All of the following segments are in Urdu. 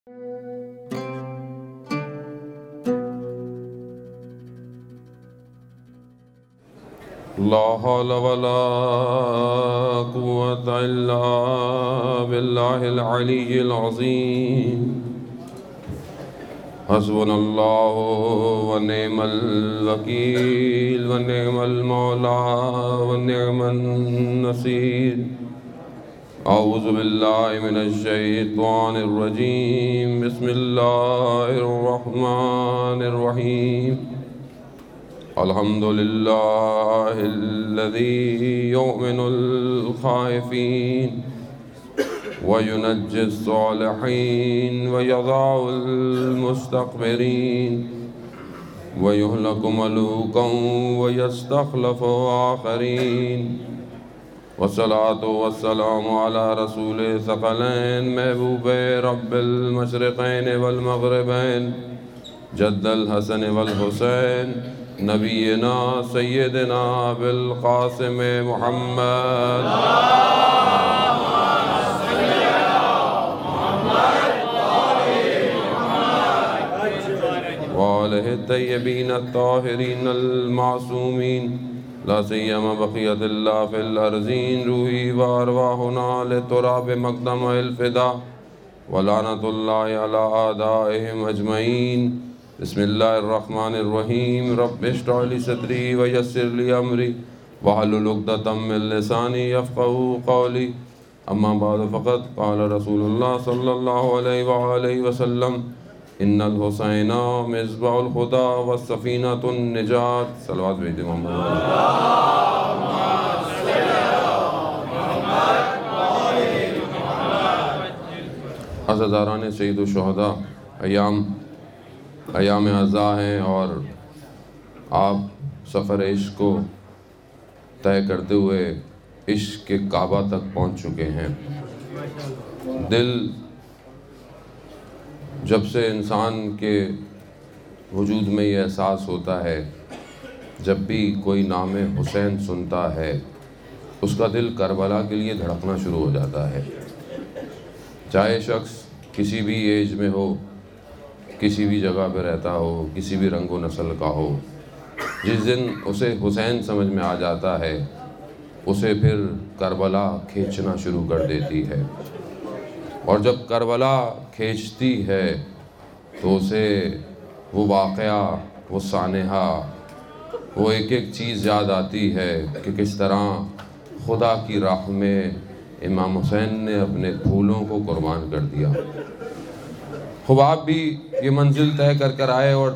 لا حول ولا قوة إلا بالله العلي العظيم حسبنا الله ونعم الوكيل ونعم المولى ونعم النصير أعوذ بالله من الشيطان الرجيم بسم الله الرحمن الرحيم الحمد لله الذي يؤمن الخائفين وينجي الصالحين ويضع المستكبرين ويهلك ملوكا ويستخلف آخرين والصلاة والسلام على رسول ثقلين محبوب رب المشرقين والمغربين جد الحسن والحسين نبینا سیدنا بالقاسم محمد وآلہ الطیبین الطاہرین المعصومین لا سیما بقیت اللہ فی الارضین روحی وارواحنا لتراب مقدم الفدا ولعنت اللہ علی اعدائهم اجمعین بسم اللہ الرحمن الرحیم رب اشرح لی صدری ویسر لی امری واحلل عقدۃ من لسانی یفقہوا قولی اما بعد فقد قال رسول اللہ صلی اللہ علیہ وآلہ وسلم ان الحسین مصباح الہدی والسفینۃ النجات صلوات بھیجئے محمد عزاداران سید الشہداء ایام عزا ہیں اور آپ سفر عشق کو طے کرتے ہوئے عشق کے کعبہ تک پہنچ چکے ہیں۔ دل جب سے انسان کے وجود میں یہ احساس ہوتا ہے جب بھی کوئی نام حسین سنتا ہے اس کا دل کربلا کے لیے دھڑکنا شروع ہو جاتا ہے، چاہے شخص کسی بھی ایج میں ہو، کسی بھی جگہ پہ رہتا ہو، کسی بھی رنگ و نسل کا ہو۔ جس دن اسے حسین سمجھ میں آ جاتا ہے اسے پھر کربلا کھینچنا شروع کر دیتی ہے، اور جب کربلا کھینچتی ہے تو اسے وہ واقعہ، وہ سانحہ، وہ ایک ایک چیز یاد آتی ہے کہ کس طرح خدا کی راہ میں امام حسین نے اپنے پھولوں کو قربان کر دیا۔ خواب بھی یہ منزل طے کر کر آئے اور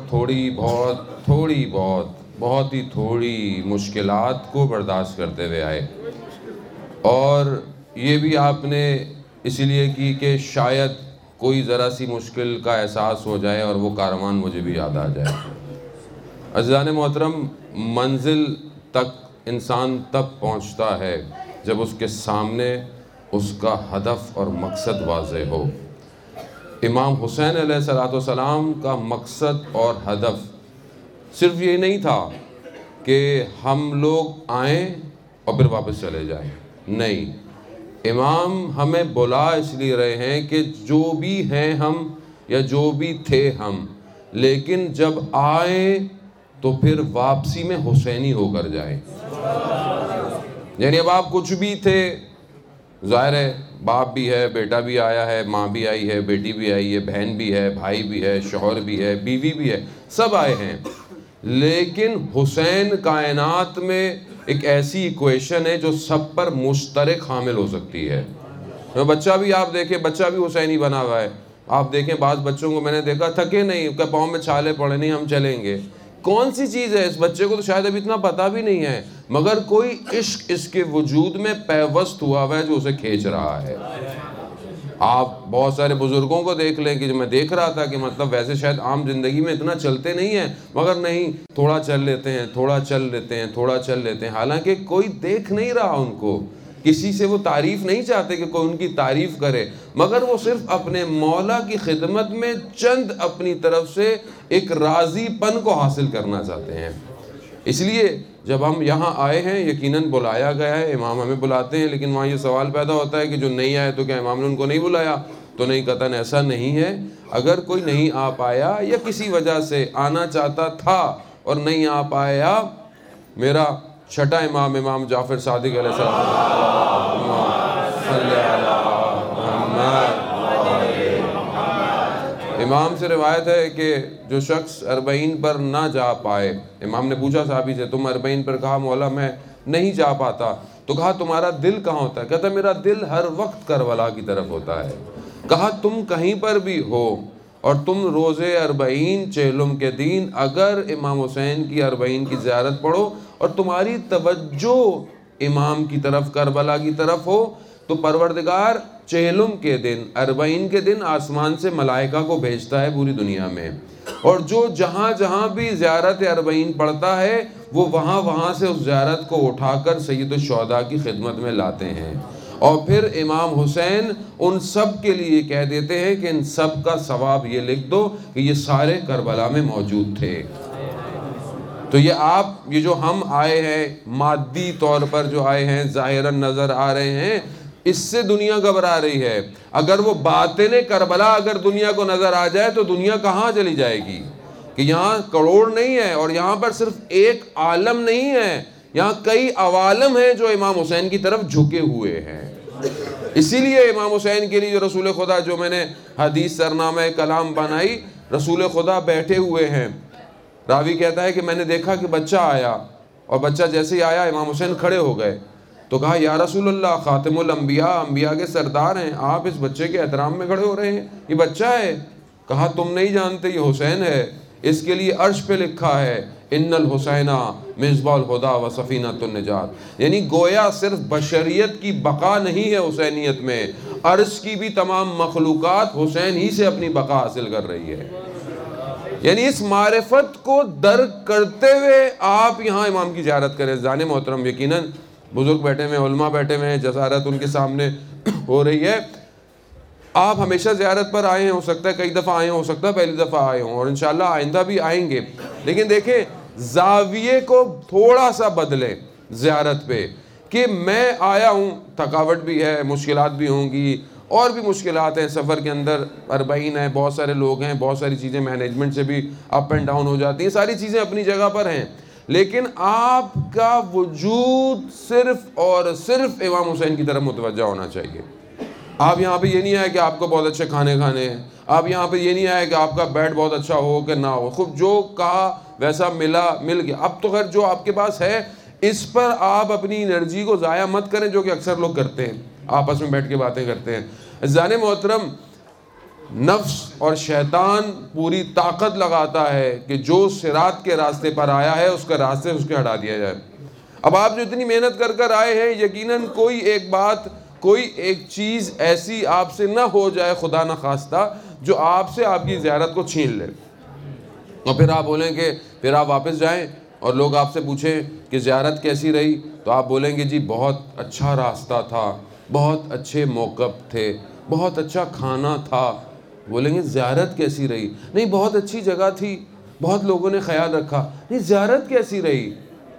بہت ہی تھوڑی مشکلات کو برداشت کرتے ہوئے آئے، اور یہ بھی آپ نے اسی لیے کی کہ شاید کوئی ذرا سی مشکل کا احساس ہو جائے اور وہ کاروان مجھے بھی یاد آ جائے۔ عزیزان محترم، منزل تک انسان تب پہنچتا ہے جب اس کے سامنے اس کا ہدف اور مقصد واضح ہو۔ امام حسین علیہ السلام کا مقصد اور ہدف صرف یہ نہیں تھا کہ ہم لوگ آئیں اور پھر واپس چلے جائیں، نہیں، امام ہمیں بلا اس لیے رہے ہیں کہ جو بھی ہیں ہم یا جو بھی تھے ہم، لیکن جب آئیں تو پھر واپسی میں حسینی ہو کر جائیں۔ یعنی اب آپ کچھ بھی تھے، ظاہر ہے باپ بھی ہے، بیٹا بھی آیا ہے، ماں بھی آئی ہے، بیٹی بھی آئی ہے، بہن بھی ہے، بھائی بھی ہے، شوہر بھی ہے، بیوی بھی ہے، سب آئے ہیں، لیکن حسین کائنات میں ایک ایسی ایکویشن ہے جو سب پر مشترک حامل ہو سکتی ہے۔ بچہ بھی آپ دیکھیں، بچہ بھی حسینی بنا ہوا ہے۔ آپ دیکھیں بعض بچوں کو میں نے دیکھا تھکے نہیں، کہ پاؤں میں چھالے پڑے نہیں، ہم چلیں گے۔ کون سی چیز ہے اس بچے کو تو شاید ابھی اتنا پتہ بھی نہیں ہے، مگر کوئی عشق اس کے وجود میں پیوست ہوا ہوا ہے جو اسے کھینچ رہا ہے۔ آپ بہت سارے بزرگوں کو دیکھ لیں کہ جو میں دیکھ رہا تھا کہ مطلب ویسے شاید عام زندگی میں اتنا چلتے نہیں ہیں، مگر نہیں، تھوڑا چل لیتے ہیں، تھوڑا چل لیتے ہیں، تھوڑا چل لیتے ہیں، حالانکہ کوئی دیکھ نہیں رہا ان کو، کسی سے وہ تعریف نہیں چاہتے کہ کوئی ان کی تعریف کرے، مگر وہ صرف اپنے مولا کی خدمت میں چند اپنی طرف سے ایک راضی پن کو حاصل کرنا چاہتے ہیں۔ اس لیے جب ہم یہاں آئے ہیں، یقیناً بلایا گیا ہے، امام ہمیں بلاتے ہیں، لیکن وہاں یہ سوال پیدا ہوتا ہے کہ جو نہیں آئے تو کیا امام نے ان کو نہیں بلایا؟ تو نہیں قطعاً ایسا نہیں ہے. اگر کوئی نہیں آ پایا یا کسی وجہ سے آنا چاہتا تھا اور نہیں آ پایا، میرا چھٹا امام جعفر صادق علیہ السلام امام سے روایت ہے کہ جو شخص 40 پر نہ جا پائے، امام نے پوچھا صحابی سے تم 40 پر، کہا مولا میں نہیں جا پاتا. تو کہا تمہارا دل کہاں ہوتا ہے؟ کہتا میرا دل ہر وقت کربلا کی طرف ہوتا ہے. کہا تم کہیں پر بھی ہو اور تم روزے 40 چہلم کے دن اگر امام حسین کی 40 کی زیارت پڑھو اور تمہاری توجہ امام کی طرف کربلا کی طرف ہو، تو پروردگار چہلم کے دن 40 کے دن آسمان سے ملائکہ کو بھیجتا ہے پوری دنیا میں، اور جو جہاں جہاں بھی زیارت 40 پڑھتا ہے وہ وہاں سے اس زیارت کو اٹھا کر سید الشہداء کی خدمت میں لاتے ہیں. اور پھر امام حسین ان سب کے لیے کہہ دیتے ہیں کہ ان سب کا ثواب یہ لکھ دو کہ یہ سارے کربلا میں موجود تھے. تو یہ جو ہم آئے ہیں مادی طور پر جو آئے ہیں، ظاہراً نظر آ رہے ہیں، اس سے دنیا گھبرا رہی ہے. اگر وہ باطن کربلا اگر دنیا کو نظر آ جائے تو دنیا کہاں چلی جائے گی؟ کہ یہاں کروڑ نہیں ہے اور یہاں پر صرف ایک عالم نہیں ہے، یہاں کئی عوالم ہیں جو امام حسین کی طرف جھکے ہوئے ہیں. اسی لیے امام حسین کے لیے جو رسول خدا، جو میں نے حدیث سرنامہ کلام بنائی، رسول خدا بیٹھے ہوئے ہیں. راوی کہتا ہے کہ میں نے دیکھا کہ بچہ آیا، اور بچہ جیسے ہی آیا امام حسین کھڑے ہو گئے. تو کہا یا رسول اللہ، خاتم الانبیاء، انبیاء کے سردار ہیں، آپ اس بچے کے احترام میں کھڑے ہو رہے ہیں، یہ بچہ ہے. کہا تم نہیں جانتے یہ حسین ہے، اس کے لیے عرش پہ لکھا ہے ان الحسین مصباح الہدی و سفینۃ النجات. یعنی گویا صرف بشریت کی بقا نہیں ہے حسینیت میں، عرش کی بھی تمام مخلوقات حسین ہی سے اپنی بقا حاصل کر رہی ہے. یعنی اس معرفت کو درک کرتے ہوئے آپ یہاں امام کی زیارت کریں. زان محترم، یقیناً بزرگ بیٹھے ہوئے ہیں، علماء بیٹھے ہوئے ہیں، جسارت ان کے سامنے ہو رہی ہے. آپ ہمیشہ زیارت پر آئے ہیں، ہو سکتا ہے کئی دفعہ آئے ہوں، ہو سکتا ہے پہلی دفعہ آئے ہوں، اور انشاءاللہ آئندہ بھی آئیں گے. لیکن دیکھیں زاویے کو تھوڑا سا بدلیں زیارت پہ، کہ میں آیا ہوں، تھکاوٹ بھی ہے، مشکلات بھی ہوں گی، اور بھی مشکلات ہیں سفر کے اندر، 40 ہیں، بہت سارے لوگ ہیں، بہت ساری چیزیں مینجمنٹ سے بھی اپ اینڈ ڈاؤن ہو جاتی ہیں، ساری چیزیں اپنی جگہ پر ہیں. لیکن آپ کا وجود صرف اور صرف امام حسین کی طرف متوجہ ہونا چاہیے. آپ یہاں پہ یہ نہیں آئے کہ آپ کو بہت اچھے کھانے کھانے ہیں، آپ یہاں پہ یہ نہیں آئے کہ آپ کا بیڈ بہت اچھا ہو کہ نہ ہو، خود جو کہا ویسا مل گیا. اب تو خیر جو آپ کے پاس ہے اس پر آپ اپنی انرجی کو ضائع مت کریں، جو کہ اکثر لوگ کرتے ہیں، آپس میں بیٹھ کے باتیں کرتے ہیں. عزیزان محترم، نفس اور شیطان پوری طاقت لگاتا ہے کہ جو صراط کے راستے پر آیا ہے اس کا راستے اس کے ہٹا دیا جائے. اب آپ جو اتنی محنت کر آئے ہیں، یقیناً کوئی ایک چیز ایسی آپ سے نہ ہو جائے خدا نہ خواستہ جو آپ سے آپ کی زیارت کو چھین لے، اور پھر آپ بولیں کہ پھر آپ واپس جائیں اور لوگ آپ سے پوچھیں کہ زیارت کیسی رہی، تو آپ بولیں گے جی بہت اچھا راستہ تھا، بہت اچھے موقف تھے، بہت اچھا کھانا تھا. بولیں گے زیارت کیسی رہی؟ نہیں بہت اچھی جگہ تھی، بہت لوگوں نے خیال رکھا. نہیں زیارت کیسی رہی؟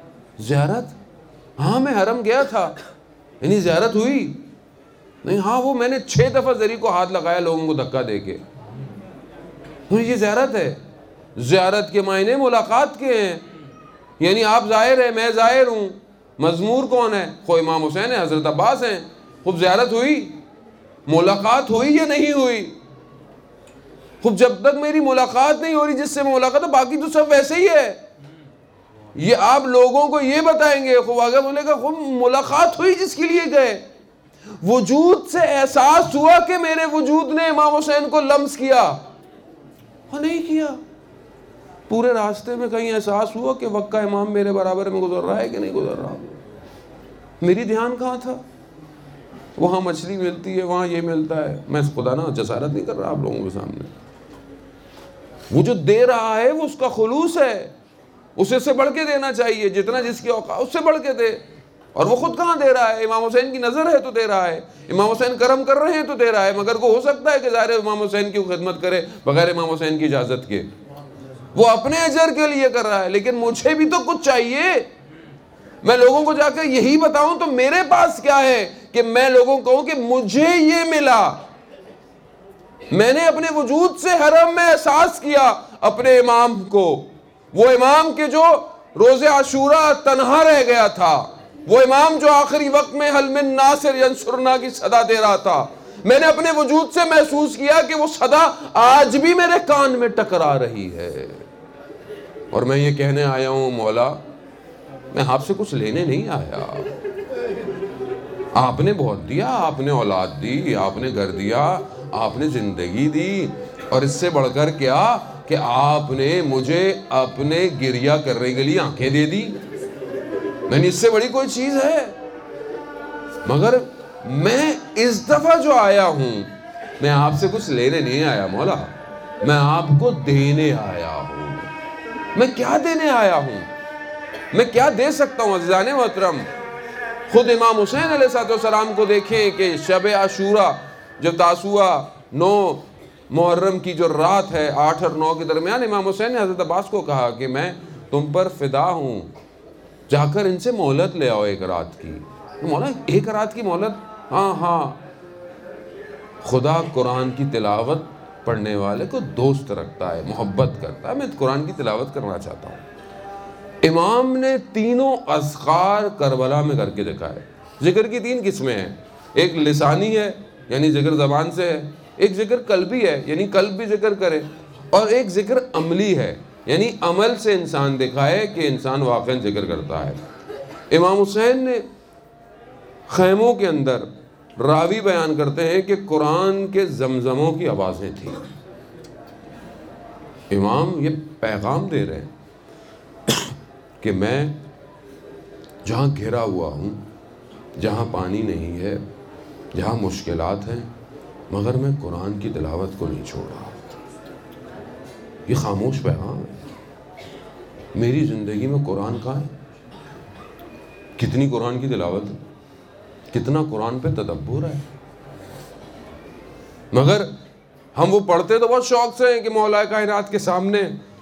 زیارت ہاں میں حرم گیا تھا، یعنی زیارت ہوئی؟ نہیں ہاں وہ میں نے 6 دفعہ زری کو ہاتھ لگایا لوگوں کو دھکا دے کے. یہ زیارت ہے؟ زیارت کے معنی ملاقات کے ہیں. یعنی آپ ظاہر ہیں، میں ظاہر ہوں، مزمور کون ہے؟ خود امام حسین ہے، حضرت عباس ہیں. خوب زیارت ہوئی، ملاقات ہوئی یا نہیں ہوئی؟ خوب جب تک میری ملاقات نہیں ہو رہی جس سے ملاقات ہے، باقی تو سب ویسے ہی ہے. یہ آپ لوگوں کو یہ بتائیں گے، خوب آگے بولے گا خوب ملاقات ہوئی جس کے لیے گئے. وجود سے احساس ہوا کہ میرے وجود نے امام حسین کو لمس کیا، ہاں نہیں کیا. پورے راستے میں کہیں احساس ہوا کہ وقت امام میرے برابر میں گزر رہا ہے کہ نہیں گزر رہا؟ میری دھیان کہاں تھا؟ وہاں مچھلی ملتی ہے، وہاں یہ ملتا ہے. میں خدا نہ جسارت نہیں کر رہا آپ لوگوں کے سامنے. وہ جو دے رہا ہے وہ اس کا خلوص ہے، اسے سے بڑھ کے دینا چاہیے، جتنا جس کی اوقات اس سے بڑھ کے دے. اور وہ خود کہاں دے رہا ہے؟ امام حسین کی نظر ہے تو دے رہا ہے، امام حسین کرم کر رہے ہیں تو دے رہا ہے. مگر کو ہو سکتا ہے کہ ظاہر امام حسین کی خدمت کرے بغیر امام حسین کی اجازت کے؟ وہ اپنے اجر کے لیے کر رہا ہے، لیکن مجھے بھی تو کچھ چاہیے. میں لوگوں کو جا کے یہی بتاؤں تو میرے پاس کیا ہے کہ میں لوگوں کو کہوں کہ مجھے یہ ملا. میں نے اپنے وجود سے حرم میں احساس کیا اپنے امام کو، وہ امام کے جو روز عاشوراء تنہا رہ گیا تھا، وہ امام جو آخری وقت میں حل من ناصر ینصرنا کی صدا دے رہا تھا. میں نے اپنے وجود سے محسوس کیا کہ وہ صدا آج بھی میرے کان میں ٹکرا رہی ہے. اور میں یہ کہنے آیا ہوں مولا میں آپ سے کچھ لینے نہیں آیا. آپ نے بہت دیا، آپ نے اولاد دی، آپ نے گھر دیا، آپ نے زندگی دی، اور اس سے بڑھ کر کیا کہ آپ نے مجھے اپنے گریہ کرنے کے لیے آنکھیں دے دی. نہیں، اس سے بڑی کوئی چیز ہے؟ مگر میں اس دفعہ جو آیا ہوں میں آپ سے کچھ لینے نہیں آیا مولا، میں آپ کو دینے آیا ہوں. میں کیا دینے آیا ہوں؟ میں کیا دے سکتا ہوں عزیزان محترم؟ خود امام حسین علیہ السلام کو دیکھیں کہ شب عاشوراء جب تاسوعہ 9 محرم کی جو رات ہے 8 اور 9 کے درمیان، امام حسین نے حضرت عباس کو کہا کہ میں تم پر فدا ہوں، جا کر ان سے مہلت لے آؤ 1 رات کی. مولا 1 رات کی مہلت؟ ہاں خدا قرآن کی تلاوت پڑھنے والے کو دوست رکھتا ہے، محبت کرتا ہے. میں قرآن کی تلاوت کرنا چاہتا ہوں. امام نے تینوں اذکار کربلا میں کر کے دکھائے. ذکر کی 3 قسمیں ہیں، ایک لسانی ہے یعنی ذکر زبان سے ہے، ایک ذکر قلبی ہے یعنی قلب بھی ذکر کرے، اور ایک ذکر عملی ہے یعنی عمل سے انسان دکھائے کہ انسان واقعاً ذکر کرتا ہے. امام حسین نے خیموں کے اندر، راوی بیان کرتے ہیں کہ قرآن کے زمزموں کی آوازیں تھیں. امام یہ پیغام دے رہے ہیں کہ میں جہاں گھرا ہوا ہوں، جہاں پانی نہیں ہے، جہاں مشکلات ہیں، مگر میں قرآن کی تلاوت کو نہیں چھوڑا. یہ خاموش پیغام ہے. میری زندگی میں قرآن کہاں ہے؟ کتنی قرآن کی تلاوت ہے، کتنا قرآن پہ تدبر ہے. مگر ہم وہ پڑھتے تو بہت شوق سے ہیں کہ مولا کائنات کے سامنے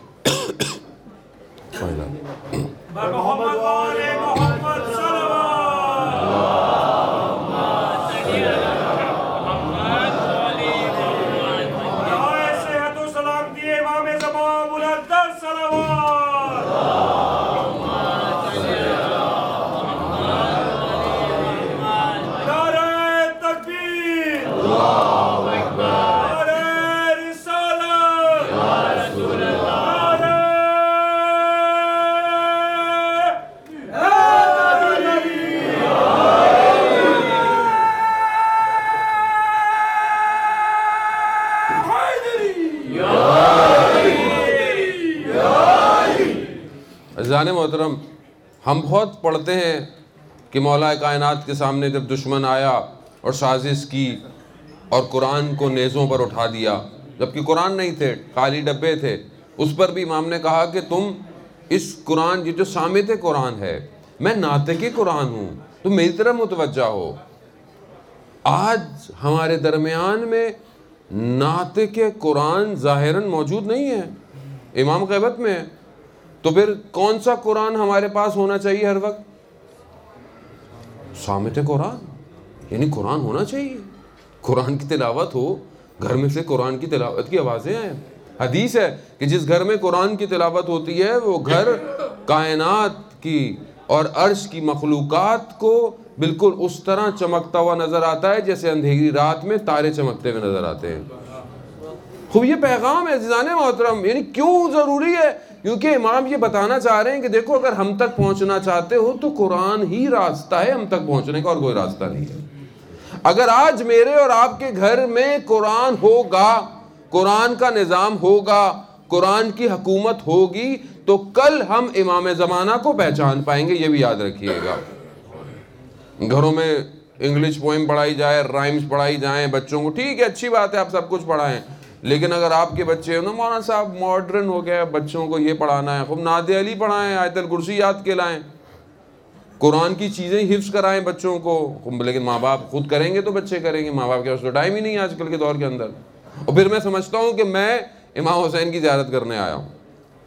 عزیزان محترم، ہم بہت پڑھتے ہیں کہ مولا کائنات کے سامنے جب دشمن آیا اور سازش کی اور قرآن کو نیزوں پر اٹھا دیا، جبکہ قرآن نہیں تھے، خالی ڈبے تھے، اس پر بھی امام نے کہا کہ تم اس قرآن، یہ جو سامت قرآن ہے، میں ناطق قرآن ہوں، تم میری طرف متوجہ ہو. آج ہمارے درمیان میں ناطق قرآن ظاہراً موجود نہیں ہے، امام غیبت میں ہے. تو پھر کون سا قرآن ہمارے پاس ہونا چاہیے ہر وقت؟ صامت قرآن، یعنی قرآن ہونا چاہیے، قرآن کی تلاوت ہو، گھر میں سے قرآن کی تلاوت کی آوازیں آئیں. حدیث ہے کہ جس گھر میں قرآن کی تلاوت ہوتی ہے وہ گھر کائنات کی اور عرش کی مخلوقات کو بالکل اس طرح چمکتا ہوا نظر آتا ہے جیسے اندھیری رات میں تارے چمکتے ہوئے نظر آتے ہیں. خوب یہ پیغام ہے عزیزان محترم. یعنی کیوں ضروری ہے؟ کیونکہ امام یہ بتانا چاہ رہے ہیں کہ دیکھو اگر ہم تک پہنچنا چاہتے ہو تو قرآن ہی راستہ ہے ہم تک پہنچنے کا، اور کوئی راستہ نہیں ہے. اگر آج میرے اور آپ کے گھر میں قرآن ہوگا، قرآن کا نظام ہوگا، قرآن کی حکومت ہوگی، تو کل ہم امام زمانہ کو پہچان پائیں گے. یہ بھی یاد رکھیے گا. گھروں میں انگلش پوئم پڑھائی جائے، رائمز پڑھائی جائیں بچوں کو، ٹھیک ہے، اچھی بات ہے، آپ سب کچھ پڑھائیں. لیکن اگر آپ کے بچے نا مولانا صاحب ماڈرن ہو گیا، بچوں کو یہ پڑھانا ہے، خوب نعت علی پڑھائیں، آیت الکرسی یاد کے لائیں، قرآن کی چیزیں حفظ کرائیں بچوں کو. لیکن ماں باپ خود کریں گے تو بچے کریں گے، ماں باپ کے پاس تو ٹائم ہی نہیں ہے آج کل کے دور کے اندر. اور پھر میں سمجھتا ہوں کہ میں امام حسین کی زیارت کرنے آیا ہوں،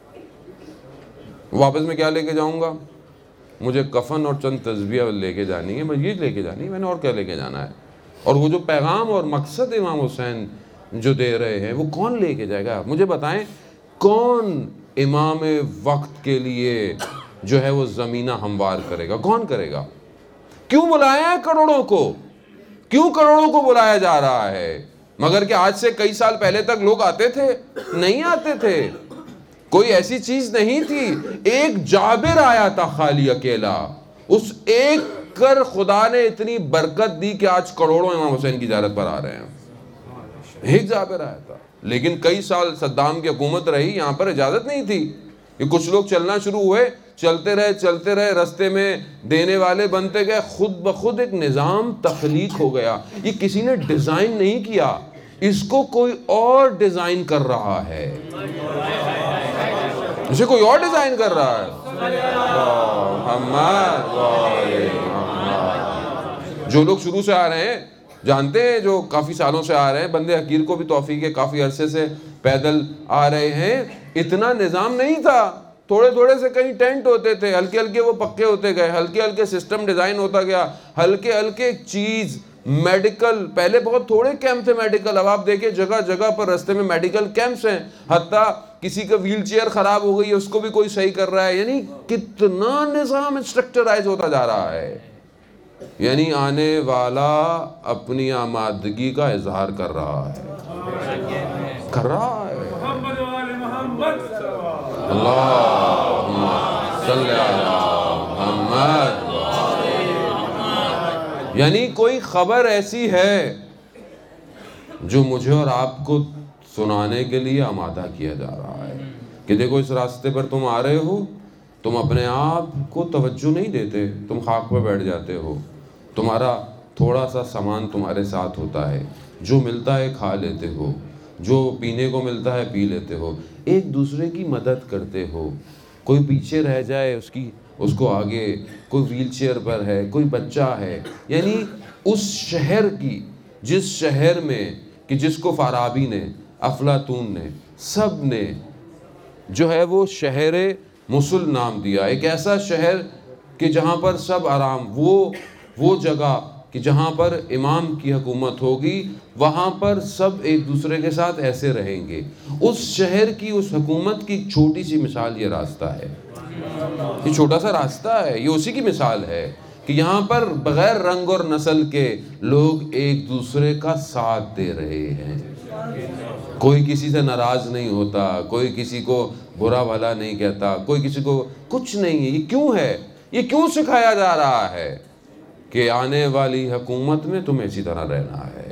واپس میں کیا لے کے جاؤں گا؟ مجھے کفن اور چند تسبیح لے کے جانی ہے، میں یہ لے کے جانی ہے، میں نے اور کیا لے کے جانا ہے؟ اور وہ جو پیغام اور مقصد امام حسین جو دے رہے ہیں وہ کون لے کے جائے گا؟ مجھے بتائیں کون امام وقت کے لیے جو ہے وہ زمینہ ہموار کرے گا؟ کون کرے گا؟ کیوں بلایا ہے کروڑوں کو؟ کیوں کروڑوں کو بلایا جا رہا ہے؟ مگر کہ آج سے کئی سال پہلے تک لوگ آتے تھے؟ نہیں آتے تھے، کوئی ایسی چیز نہیں تھی۔ ایک جابر آیا تھا خالی اکیلا، اس ایک کر خدا نے اتنی برکت دی کہ آج کروڑوں امام حسین کی زیارت پر آ رہے ہیں۔ ایک جابر آیا تھا، لیکن کئی سال صدام کی حکومت رہی، یہاں پر اجازت نہیں تھی کہ کچھ لوگ چلنا شروع ہوئے، چلتے رہے، رستے میں دینے والے بنتے گئے، خود بخود ایک نظام تخلیق ہو گیا۔ یہ کسی نے ڈیزائن نہیں کیا، اس کو کوئی اور ڈیزائن کر رہا ہے، اسے کوئی اور ڈیزائن کر رہا ہے۔ جو لوگ شروع سے آ رہے ہیں جانتے ہیں، جو کافی سالوں سے آ رہے ہیں، بندے حقیر کو بھی توفیق ہے، کافی عرصے سے پیدل آ رہے ہیں، اتنا نظام نہیں تھا، تھوڑے تھوڑے سے کہیں ٹینٹ ہوتے تھے، ہلکے ہلکے وہ پکے ہوتے گئے، ہلکے ہلکے سسٹم ڈیزائن ہوتا گیا، ہلکے ہلکے چیز میڈیکل، پہلے بہت تھوڑے کیمپ تھے میڈیکل، اب آپ دیکھیں جگہ جگہ پر رستے میں میڈیکل کیمپس ہیں، حتیٰ کسی کا ویل چیئر خراب ہو گئی ہے اس کو بھی کوئی صحیح کر رہا ہے، یعنی کتنا نظام اسٹرکچرائز ہوتا جا رہا ہے۔ یعنی آنے والا اپنی آمادگی کا اظہار کر رہا ہے، اللہم صلی علی محمد۔ یعنی کوئی خبر ایسی ہے جو مجھے اور آپ کو سنانے کے لیے آمادہ کیا جا رہا ہے کہ دیکھو اس راستے پر تم آ رہے ہو، تم اپنے آپ کو توجہ نہیں دیتے، تم خاک پہ بیٹھ جاتے ہو، تمہارا تھوڑا سا سامان تمہارے ساتھ ہوتا ہے، جو ملتا ہے کھا لیتے ہو، جو پینے کو ملتا ہے پی لیتے ہو، ایک دوسرے کی مدد کرتے ہو، کوئی پیچھے رہ جائے اس کو آگے، کوئی ویل چیئر پر ہے، کوئی بچہ ہے، یعنی اس شہر کی، جس شہر میں کہ جس کو فارابی نے، افلاطون نے، سب نے جو ہے وہ شہر موصل نام دیا، ایک ایسا شہر کہ جہاں پر سب آرام، وہ جگہ کہ جہاں پر امام کی حکومت ہوگی، وہاں پر سب ایک دوسرے کے ساتھ ایسے رہیں گے۔ اس شہر کی، اس حکومت کی چھوٹی سی مثال یہ راستہ ہے، یہ چھوٹا سا راستہ ہے، یہ اسی کی مثال ہے کہ یہاں پر بغیر رنگ اور نسل کے لوگ ایک دوسرے کا ساتھ دے رہے ہیں، کوئی کسی سے ناراض نہیں ہوتا، کوئی کسی کو برا بھلا نہیں کہتا، کوئی کسی کو کچھ نہیں ہے۔ یہ کیوں ہے؟ یہ کیوں سکھایا جا رہا ہے کہ آنے والی حکومت میں تمہیں اسی طرح رہنا ہے؟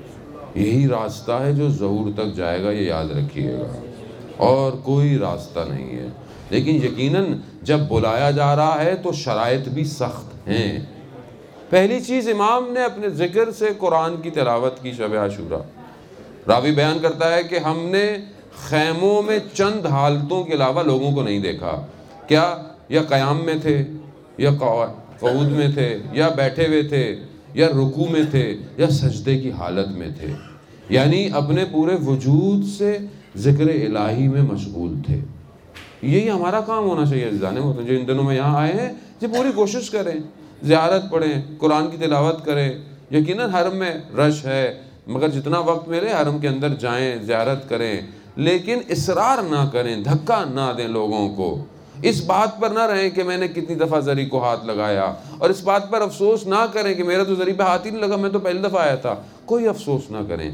یہی راستہ ہے جو ظہور تک جائے گا، یہ یاد رکھیے گا، اور کوئی راستہ نہیں ہے۔ لیکن یقیناً جب بلایا جا رہا ہے تو شرائط بھی سخت ہیں۔ پہلی چیز، امام نے اپنے ذکر سے قرآن کی تلاوت کی شب عاشورہ۔ راوی بیان کرتا ہے کہ ہم نے خیموں میں چند حالتوں کے علاوہ لوگوں کو نہیں دیکھا، کیا یا قیام میں تھے، یا قعود میں تھے، یا بیٹھے ہوئے تھے، یا رکوع میں تھے، یا سجدے کی حالت میں تھے، یعنی اپنے پورے وجود سے ذکر الہی میں مشغول تھے۔ یہی ہمارا کام ہونا چاہیے عزیزان، جو ان دنوں میں یہاں آئے ہیں جو پوری کوشش کریں، زیارت پڑھیں، قرآن کی تلاوت کریں۔ یقیناً حرم میں رش ہے، مگر جتنا وقت ملے حرم کے اندر جائیں، زیارت کریں، لیکن اصرار نہ کریں، دھکا نہ دیں لوگوں کو، اس بات پر نہ رہیں کہ میں نے کتنی دفعہ زری کو ہاتھ لگایا، اور اس بات پر افسوس نہ کریں کہ میرا تو زری پہ ہاتھ ہی نہیں لگا، میں تو پہلی دفعہ آیا تھا۔ کوئی افسوس نہ کریں،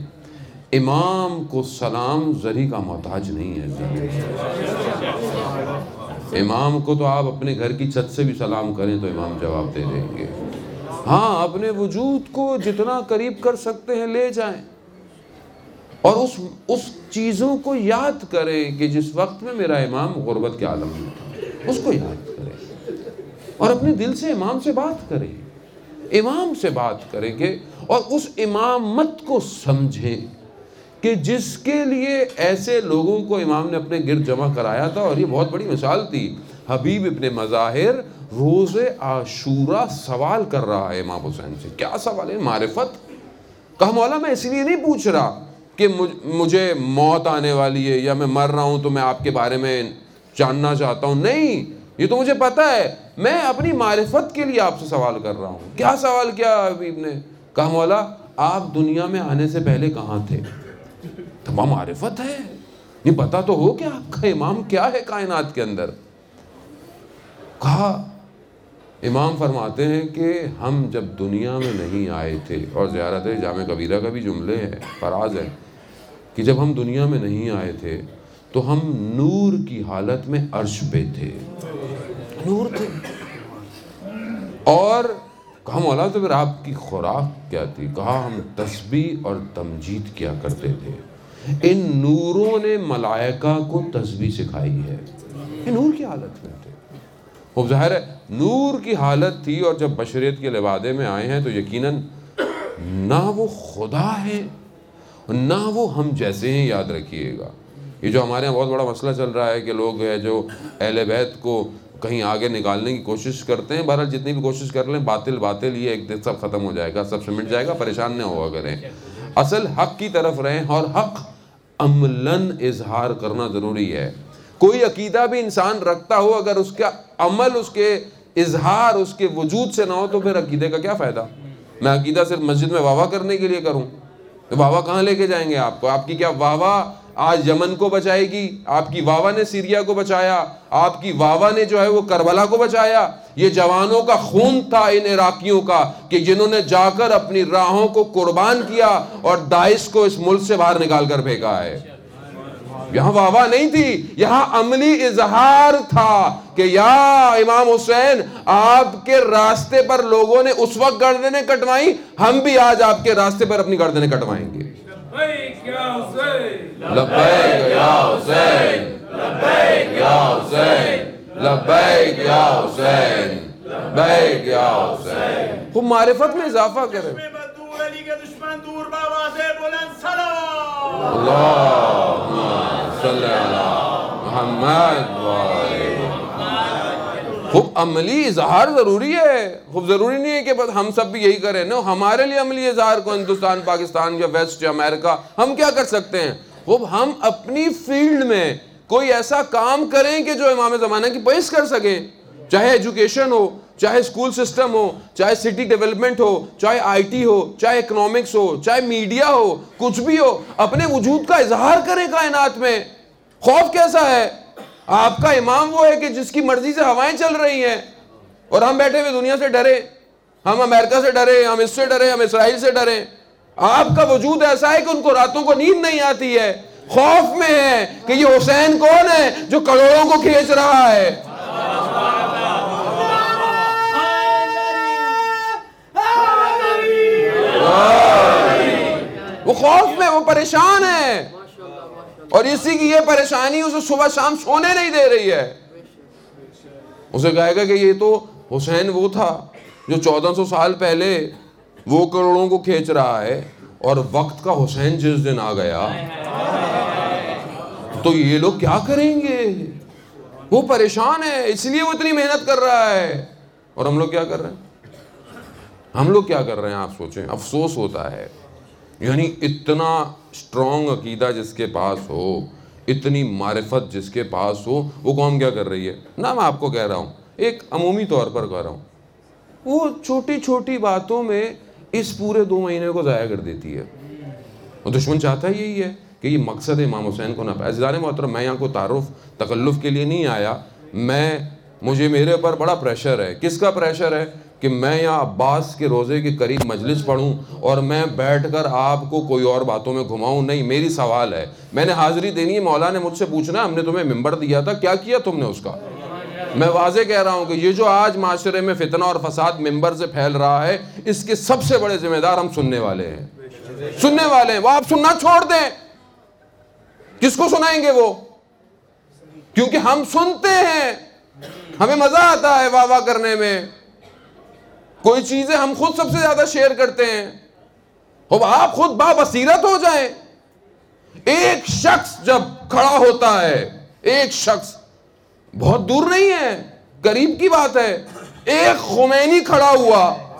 امام کو سلام زری کا محتاج نہیں ہے۔ امام کو تو آپ اپنے گھر کی چھت سے بھی سلام کریں تو امام جواب دے دیں گے۔ ہاں، اپنے وجود کو جتنا قریب کر سکتے ہیں لے جائیں، اور اس چیزوں کو یاد کریں کہ جس وقت میں میرا امام غربت کے عالم میں تھا، اس کو یاد کریں، اور اپنے دل سے امام سے بات کریں، امام سے بات کریں کہ، اور اس امامت کو سمجھیں کہ جس کے لیے ایسے لوگوں کو امام نے اپنے گرد جمع کرایا تھا، اور یہ بہت بڑی مثال تھی۔ حبیب ابن مظاہر روز عاشورہ سوال کر رہا ہے امام حسین سے، کیا سوال ہے؟ معرفت۔ کہا مولا میں اس لیے نہیں پوچھ رہا کہ مجھے موت آنے والی ہے یا میں مر رہا ہوں تو میں آپ کے بارے میں جاننا چاہتا ہوں، نہیں، یہ تو مجھے پتا ہے، میں اپنی معرفت کے لیے آپ سے سوال کر رہا ہوں۔ کیا سوال کیا حبیب نے؟ کہا مولا آپ دنیا میں آنے سے پہلے کہاں تھے؟ تو معرفت ہے، نہیں پتا تو ہو کہ آپ کا امام کیا ہے کائنات کے اندر. کہا امام فرماتے ہیں کہ ہم جب دنیا میں نہیں آئے تھے، اور زیارت جامع کبیرہ کا بھی جملے ہے، فراز ہے کہ جب ہم دنیا میں نہیں آئے تھے تو ہم نور کی حالت میں عرش پہ تھے، نور تھے. اور کہا مولا تو پھر آپ کی خوراک کیا تھی؟ کہا ہم تسبیح اور تمجید کیا کرتے تھے. ان نوروں نے ملائکہ کو تسبیح سکھائی ہے، یہ نور کی حالت میں تھے. وہ ظاہر ہے نور کی حالت تھی، اور جب بشریت کے لبادے میں آئے ہیں تو یقیناً نہ وہ خدا ہے نہ وہ ہم جیسے ہیں. یاد رکھیے گا یہ جو ہمارے یہاں بہت بڑا مسئلہ چل رہا ہے کہ لوگ ہیں جو اہل بیت کو کہیں آگے نکالنے کی کوشش کرتے ہیں. بہرحال جتنی بھی کوشش کر لیں، باطل باطل، یہ ایک دن سب ختم ہو جائے گا، سب سمٹ جائے گا، پریشان نہ ہوا کریں. اصل حق کی طرف رہیں، اور حق عملاً اظہار کرنا ضروری ہے. کوئی عقیدہ بھی انسان رکھتا ہو، اگر اس کا عمل، اس کے اظہار اس کے وجود سے نہ ہو تو پھر عقیدے کا کیا فائدہ؟ میں عقیدہ صرف مسجد میں واہ واہ کرنے کے لیے کروں تو واہ واہ کہاں لے کے جائیں گے آپ کو؟ آپ کی کیا واہ واہ آج یمن کو بچائے گی؟ آپ کی واہ واہ نے سیریا کو بچایا؟ آپ کی واہ واہ نے جو ہے وہ کربلا کو بچایا؟ یہ جوانوں کا خون تھا ان عراقیوں کا کہ جنہوں نے جا کر اپنی راہوں کو قربان کیا اور داعش کو اس ملک سے باہر نکال کر پھینکا ہے. یہاں واہ واہ نہیں تھی، یہاں عملی اظہار تھا کہ یا امام حسین آپ کے راستے پر لوگوں نے اس وقت گردنیں کٹوائیں، ہم بھی آج آپ کے راستے پر اپنی گردنیں کٹوائیں گے. لبیک یا حسین، لبیک یا حسین، لبیک یا حسین، لبیک یا حسین، لبیک یا حسین. وہ معرفت میں اضافہ کریں. اللہم صلی علی محمد خوب عملی اظہار ضروری ہے. خوب ضروری نہیں ہے کہ بس ہم سب بھی یہی کریں. نو، ہمارے لیے عملی اظہار کو ہندوستان، پاکستان یا ویسٹ یا امریکہ ہم کیا کر سکتے ہیں؟ خوب ہم اپنی فیلڈ میں کوئی ایسا کام کریں کہ جو امام زمانہ کی پیش کر سکیں. چاہے ایجوکیشن ہو، چاہے اسکول سسٹم ہو، چاہے سٹی ڈیولپمنٹ ہو، چاہے آئی ٹی ہو، چاہے اکنامکس ہو، چاہے میڈیا ہو، کچھ بھی ہو، اپنے وجود کا اظہار کریں کائنات میں. خوف کیسا ہے؟ آپ کا امام وہ ہے کہ جس کی مرضی سے ہوائیں چل رہی ہیں اور ہم بیٹھے ہوئے دنیا سے ڈرے، ہم امریکہ سے ڈرے، ہم اس سے ڈرے، ہم اسرائیل سے ڈرے. آپ کا وجود ایسا ہے کہ ان کو راتوں کو نیند نہیں آتی ہے، خوف میں ہے کہ یہ حسین کون ہے جو کروڑوں کو کھینچ رہا ہے. وہ خوف میں، وہ پریشان ہے، اور اسی کی یہ پریشانی اسے صبح شام سونے نہیں دے رہی ہے. اسے کہے گا کہ یہ تو حسین وہ تھا جو 1400 سال پہلے وہ کروڑوں کو کھینچ رہا ہے، اور وقت کا حسین جس دن آ گیا تو یہ لوگ کیا کریں گے؟ وہ پریشان ہے، اس لیے وہ اتنی محنت کر رہا ہے. اور ہم لوگ کیا کر رہے ہیں؟ ہم لوگ کیا کر رہے ہیں؟ آپ سوچیں. افسوس ہوتا ہے. یعنی اتنا اسٹرانگ عقیدہ جس کے پاس ہو، اتنی معرفت جس کے پاس ہو، وہ قوم کیا کر رہی ہے؟ نہ میں آپ کو کہہ رہا ہوں، ایک عمومی طور پر کہہ رہا ہوں، وہ چھوٹی چھوٹی باتوں میں اس پورے 2 مہینے کو ضائع کر دیتی ہے. اور دشمن چاہتا ہے یہی ہے کہ یہ مقصد امام حسین کو نہ پائے. عزیزان محترم، میں یہاں کو تعارف تکلف کے لیے نہیں آیا. مجھے میرے اوپر بڑا پریشر ہے. کس کا پریشر ہے؟ کہ میں یہاں عباس کے روزے کے قریب مجلس پڑھوں اور میں بیٹھ کر آپ کو کوئی اور باتوں میں گھماؤں. نہیں، میری سوال ہے، میں نے حاضری دینی ہے. مولا نے مجھ سے پوچھنا ہے، ہم نے تمہیں منبر دیا تھا، کیا کیا تم نے اس کا؟ میں واضح کہہ رہا ہوں کہ یہ جو آج معاشرے میں فتنہ اور فساد منبر سے پھیل رہا ہے، اس کے سب سے بڑے ذمہ دار ہم سننے والے ہیں. سننے والے ہیں. وہ آپ سننا چھوڑ دیں، کس کو سنائیں گے وہ؟ کیونکہ ہم سنتے ہیں، ہمیں مزہ آتا ہے واہ واہ کرنے میں. کوئی چیزیں ہم خود سب سے زیادہ شیئر کرتے ہیں. اب آپ خود بابصیرت ہو جائیں. ایک شخص جب کھڑا ہوتا ہے، ایک شخص بہت دور نہیں ہے، قریب کی بات ہے، ایک خمینی کھڑا ہوا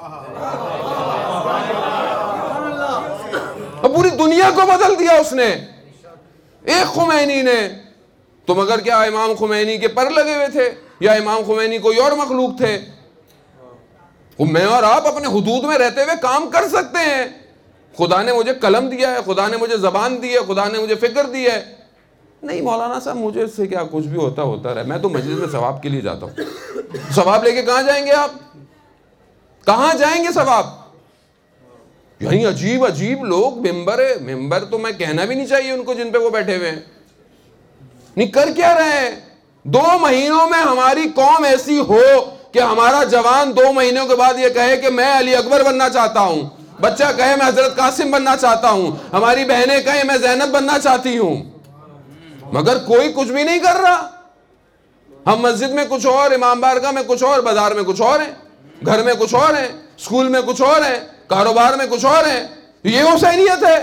اور پوری دنیا کو بدل دیا اس نے. ایک خمینی نے. تو مگر کیا امام خمینی کے پر لگے ہوئے تھے، یا امام خمینی کوئی اور مخلوق تھے؟ میں اور آپ اپنے حدود میں رہتے ہوئے کام کر سکتے ہیں. خدا نے مجھے قلم دیا ہے، خدا نے مجھے زبان دی ہے، خدا نے مجھے فکر دی ہے. نہیں مولانا صاحب مجھے اس سے کیا، کچھ بھی ہوتا رہے، میں تو مجلس میں ثواب کے لیے جاتا ہوں. ثواب لے کے کہاں جائیں گے آپ؟ کہاں جائیں گے ثواب؟ یعنی عجیب لوگ ممبر تو میں کہنا بھی نہیں چاہیے ان کو جن پہ وہ بیٹھے ہوئے ہیں. نہیں کر کیا رہے ہیں؟ 2 مہینوں میں ہماری قوم ایسی ہو کہ ہمارا جوان 2 مہینوں کے بعد یہ کہے کہ میں علی اکبر بننا چاہتا ہوں، بچہ کہے میں حضرت قاسم بننا چاہتا ہوں، ہماری بہنیں کہیں میں زینب بننا چاہتی ہوں. مگر کوئی کچھ بھی نہیں کر رہا. ہم مسجد میں کچھ اور، امام بارگاہ میں کچھ اور، بازار میں کچھ اور ہیں، گھر میں کچھ اور ہیں، اسکول میں کچھ اور ہیں، کاروبار میں کچھ اور ہیں. یہ حسینیت ہے.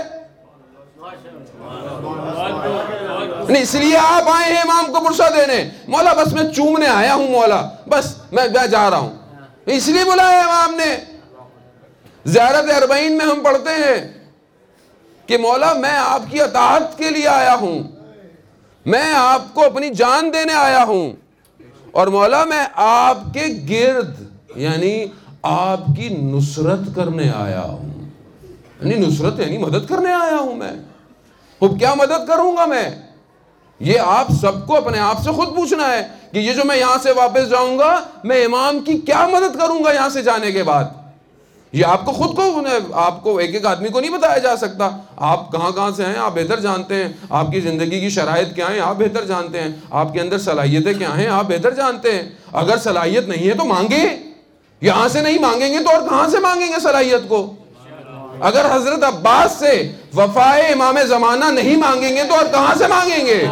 اس لیے آپ آئے ہیں امام کو پرسہ دینے. مولا بس میں چومنے آیا ہوں، مولا بس میں جا رہا ہوں. اس لیے بلایا امام نے. زیارت 40 میں ہم پڑھتے ہیں کہ مولا میں آپ کی اطاعت کے لیے آیا ہوں، میں آپ کو اپنی جان دینے آیا ہوں، اور مولا میں آپ کے گرد یعنی آپ کی نصرت کرنے آیا ہوں. یعنی نصرت یعنی مدد کرنے آیا ہوں میں. اب کیا مدد کروں گا میں؟ یہ آپ سب کو اپنے آپ سے خود پوچھنا ہے کہ یہ جو میں یہاں سے واپس جاؤں گا میں امام کی کیا مدد کروں گا یہاں سے جانے کے بعد. یہ آپ کو خود کو، آپ کو ایک آدمی کو نہیں بتایا جا سکتا. آپ کہاں سے ہیں آپ بہتر جانتے ہیں، آپ کی زندگی کی شرائط کیا ہیں آپ بہتر جانتے ہیں، آپ کے اندر صلاحیتیں کیا ہیں آپ بہتر جانتے ہیں. اگر صلاحیت نہیں ہے تو مانگیں. یہاں سے نہیں مانگیں گے تو اور کہاں سے مانگیں گے صلاحیت کو؟ اگر حضرت عباس سے وفائے امام زمانہ نہیں مانگیں گے تو اور کہاں سے مانگیں گے؟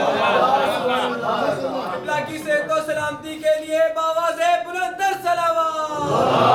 اللہ کی صحت و سلامتی کے لیے باواز بلند صلوات.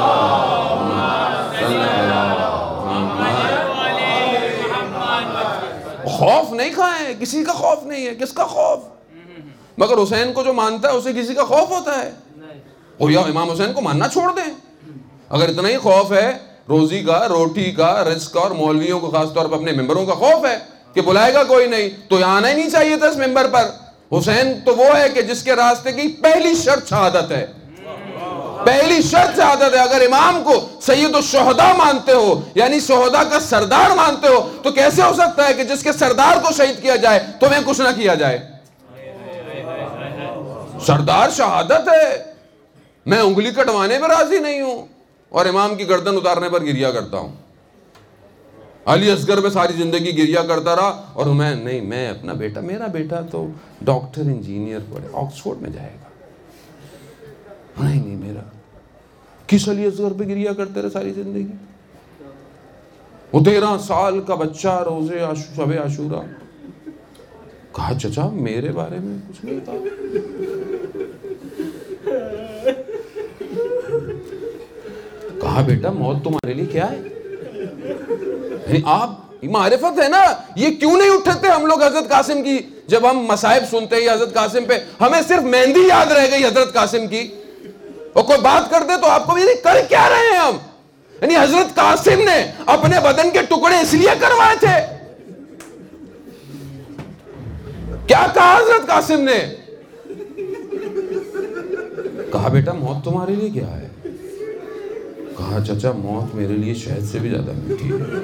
خوف نہیں کھائیں، کسی کا خوف نہیں ہے. کس کا خوف؟ مگر حسین کو جو مانتا ہے اسے کسی کا خوف ہوتا ہے؟ اور یا امام حسین کو ماننا چھوڑ دیں. اگر اتنا ہی خوف ہے روزی کا، روٹی کا، رزق کا، اور مولویوں کو خاص طور پر اپنے ممبروں کا خوف ہے کہ بلائے گا کوئی نہیں تو یہاں آنا ہی نہیں چاہیے تھا اس ممبر پر. حسین تو وہ ہے کہ جس کے راستے کی پہلی شرط شہادت ہے. پہلی شرط شہادت ہے. اگر امام کو سید الشہداء مانتے ہو یعنی شہداء کا سردار مانتے ہو تو کیسے ہو سکتا ہے کہ جس کے سردار کو شہید کیا جائے تمہیں کچھ نہ کیا جائے؟ سردار شہادت ہے. میں انگلی کٹوانے پر راضی نہیں ہوں اور امام کی گردن اتارنے پر گریا کرتا ہوں. علی اصغر پہ ساری زندگی گریا کرتا رہا اور میں اپنا بیٹا، میرا بیٹا تو ڈاکٹر انجینئر پڑھے آکسفورڈ میں جائے گا. نہیں میرا. کس علی اصغر پہ گریا کرتے رہے ساری زندگی؟ وہ 13 سال کا بچہ روزے شب عاشورہ. کہا چچا میرے بارے میں کچھ نہیں تھا. کہا بیٹا موت تمہارے لیے کیا ہے؟ یعنی آپ معرفت ہے نا. یہ کیوں نہیں اٹھتے ہم لوگ حضرت قاسم کی؟ جب ہم مصائب سنتے ہیں حضرت قاسم پہ ہمیں صرف مہندی یاد رہ گئی حضرت قاسم کی، اور کوئی بات کرتے تو آپ کو بھی کر کیا رہے ہیں ہم؟ یعنی حضرت قاسم نے اپنے بدن کے ٹکڑے اس لیے کروائے تھے. کیا کہا حضرت قاسم نے؟ کہا بیٹا موت تمہارے لیے کیا ہے؟ کہا چچا موت میرے لیے شہد سے بھی زیادہ میٹھی ہے.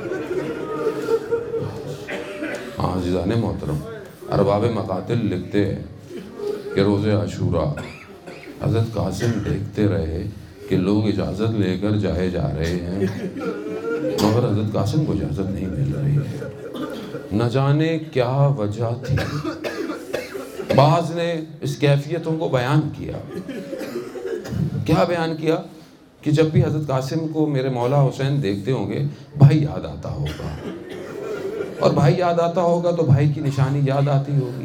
عزیزان محترم، ارباب مقاتل لکھتے ہیں کہ روز عاشورہ حضرت قاسم دیکھتے رہے کہ لوگ اجازت لے کر جائے جا رہے ہیں مگر حضرت قاسم کو اجازت نہیں مل رہی ہے. نہ جانے کیا وجہ تھی. بعض نے اس کیفیتوں کو بیان کیا. کیا بیان کیا؟ کہ جب بھی حضرت قاسم کو میرے مولا حسین دیکھتے ہوں گے بھائی یاد آتا ہوگا، اور بھائی یاد آتا ہوگا تو بھائی کی نشانی یاد آتی ہوگی.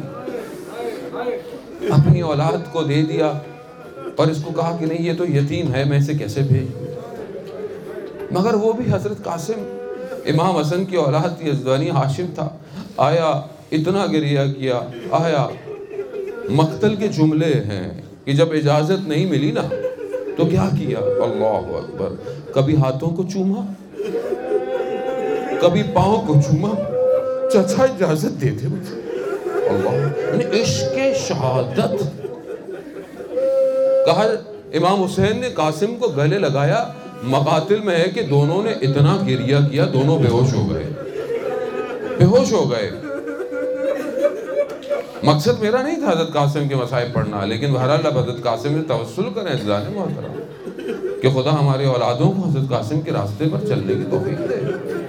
اپنی اولاد کو دے دیا اور اس کو کہا کہ نہیں یہ تو یتیم ہے، میں اسے کیسے بھیجوں. مگر وہ بھی حضرت قاسم امام حسن کی اولاد تھی، یزدانی ہاشم تھا. آیا اتنا گریہ کیا. آیا مقتل کے جملے ہیں کہ جب اجازت نہیں ملی نا تو کیا کیا؟ اللہ اکبر. کبھی ہاتھوں کو چوما، کبھی پاؤں کو چوما. چچا اجازت دے دے مجھے. اللہ عشق شہادت. کہا امام حسین نے قاسم کو گلے لگایا مقاتل میں ہے کہ دونوں نے اتنا گریہ کیا دونوں بے ہوش ہو گئے، بے ہوش ہو گئے۔ مقصد میرا نہیں تھا حضرت قاسم کے مصائب پڑھنا، لیکن بہرحال اب حضرت قاسم سے توسل کریں عزیزان محترم کہ خدا ہمارے اولادوں کو حضرت قاسم کے راستے پر چلنے کی توفیق دے۔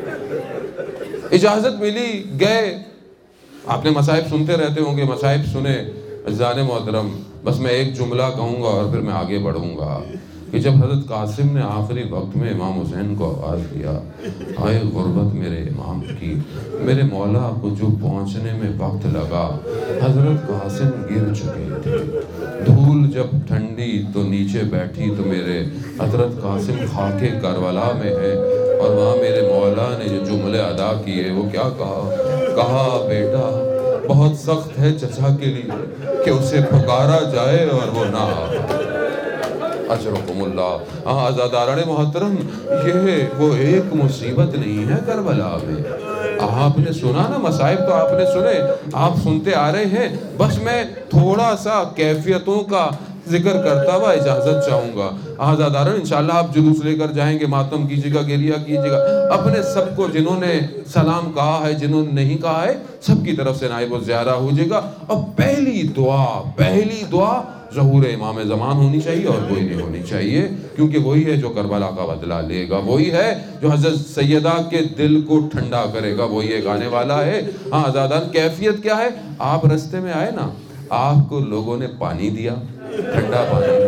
اجازت ملی، گئے۔ آپ نے مصائب سنتے رہتے ہوں گے، مصائب سنے عزیزان محترم۔ بس میں ایک جملہ کہوں گا اور پھر میں آگے بڑھوں گا کہ جب حضرت قاسم نے آخری وقت میں امام حسین کو آواز دیا، آئے غربت میرے امام کی، میرے مولا کو جو پہنچنے میں وقت لگا، حضرت قاسم گر چکے تھے۔ دھول جب ٹھنڈی تو نیچے بیٹھی تو میرے حضرت قاسم خاک کربلا میں ہے، اور وہاں میرے مولا نے جو جملے ادا کیے وہ کیا کہا، بیٹا بہت سخت ہے چچا کے لیے کہ اسے پکارا جائے اور وہ نہ آئے۔ اجرکم اللہ۔ آزاداران محترم، یہ وہ ایک مصیبت نہیں ہے کربلا میں۔ آپ نے سنا نا مصائب، تو آپ نے سنے، آپ سنتے آ رہے ہیں۔ بس میں تھوڑا سا کیفیتوں کا ذکر کرتا ہوا اجازت چاہوں گا۔ آزاداران انشاءاللہ آپ جلوس لے کر جائیں گے، ماتم کیجیے گا، گریہ کیجیے گا، اپنے سب کو جنہوں نے سلام کہا ہے، جنہوں نے نہیں کہا ہے، سب کی طرف سے نائب الزیارہ ہو جائے گا۔ اور پہلی دعا ظہور امام زمان ہونی چاہیے اور کوئی نہیں ہونی چاہیے، کیونکہ وہی ہے جو کربلا کا بدلہ لے گا، وہی ہے جو حضرت سیدہ کے دل کو ٹھنڈا کرے گا، وہی ایک آنے والا ہے۔ ہاں آزادان، کیفیت کیا ہے؟ آپ رستے میں آئے نا، آپ کو لوگوں نے پانی دیا، ٹھنڈا پانی۔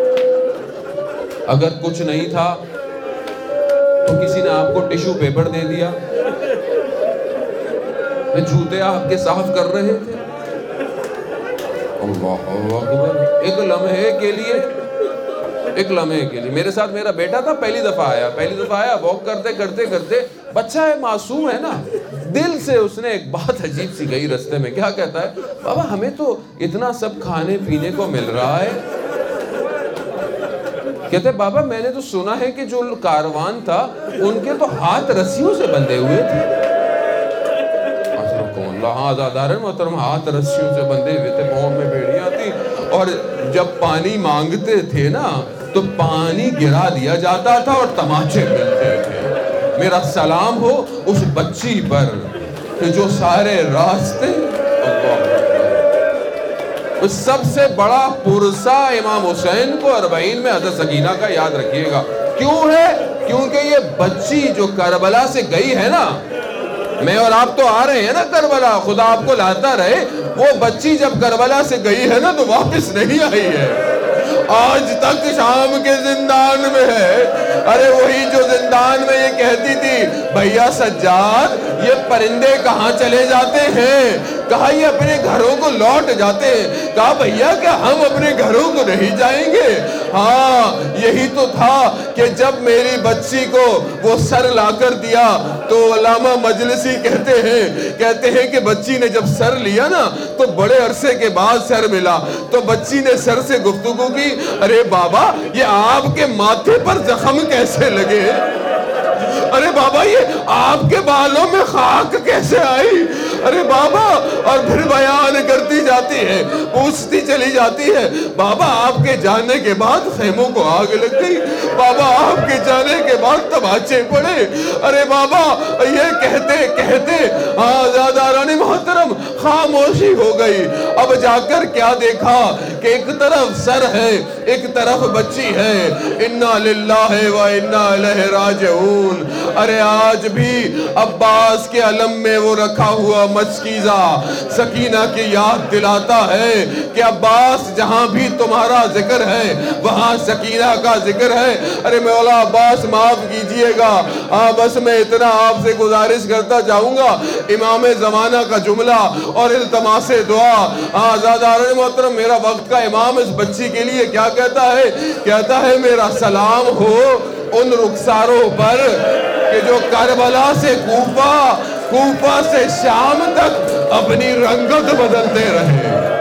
اگر کچھ نہیں تھا تو کسی نے آپ کو ٹیشو پیپر دے دیا، جوتے آپ کے صاف کر رہے تھے۔ اللہ اکبر۔ ایک لمحے کے لیے میرے ساتھ میرا بیٹا تھا، پہلی دفعہ آیا واک کرتے بچہ ہے، معصوم ہے نا، دل سے اس نے ایک بات عجیب سی کہی رستے میں۔ کیا کہتا ہے؟ بابا ہمیں تو اتنا سب کھانے پینے کو مل رہا ہے۔ کہتے ہیں بابا میں نے تو سنا ہے کہ جو کاروان تھا ان کے تو ہاتھ رسیوں سے بندھے ہوئے تھے۔ ہاں آزاداران محترم، ہاتھ رسیوں سے بندھے ہوئے تھے، پاؤں میں بیڑیاں تھی، اور جب پانی مانگتے تھے نا تو پانی گرا دیا جاتا تھا اور تماچے ملتے تھے۔ میرا سلام ہو اس بچی پر کہ جو سارے راستے، سب سے بڑا پرسہ امام حسین کو 40 میں حضرت سکینہ کا یاد رکھیے گا۔ کیوں ہے؟ کیونکہ یہ بچی جو کربلا سے گئی ہے نا، میں اور آپ تو آ رہے ہیں نا کربلا، خدا آپ کو لاتا رہے، وہ بچی جب کربلا سے گئی ہے نا تو واپس نہیں آئی ہے، آج تک شام کے زندان میں ہے۔ ارے وہی جو زندان میں یہ کہتی تھی، بھیا سجاد یہ پرندے کہاں چلے جاتے ہیں؟ کہا یہ اپنے گھروں کو لوٹ جاتے ہیں۔ کہا بھیا کیا ہم اپنے گھروں کو نہیں جائیں گے؟ ہاں یہی تو تھا کہ جب میری بچی کو وہ سر لا کر دیا تو علامہ مجلسی کہتے ہیں کہ بچی نے جب سر لیا نا تو بڑے عرصے کے بعد سر ملا، تو بچی نے سر سے گفتگو کی، ارے بابا یہ آپ کے ماتھے پر زخم کیسے لگے؟ ارے بابا یہ آپ کے بالوں میں خاک کیسے آئی؟ ارے بابا، اور پھر بیان کرتی جاتی ہے، پوچھتی چلی جاتی ہے، بابا آپ کے جانے کے بعد خیموں کو آگ لگ گئی، بابا آپ کے جانے کے بعد تماچے پڑے۔ ارے بابا یہ کہتے آزاداران محترم خاموشی ہو گئی۔ اب جا کر کیا دیکھا کہ ایک طرف سر ہے، ایک طرف بچی ہے۔ انا للہ و انا الیہ راجعون۔ ارے آج بھی عباس کے علم میں وہ رکھا ہوا مشکیزہ سکینہ کی یاد دلاتا ہے کہ عباس جہاں بھی تمہارا ذکر ہے وہاں سکینہ کا ذکر ہے۔ ارے مولا عباس معاف کیجئے گا، بس میں اتنا آپ سے گزارش کرتا جاؤں گا، امام زمانہ کا جملہ اور التماس دعا۔ آزاداران محترم، میرا وقت کا امام اس بچی کے لیے کیا کہتا ہے میرا سلام ہو ان رخساروں پر کہ جو کربلا سے کوفہ سے شام تک اپنی رنگت بدلتے رہے۔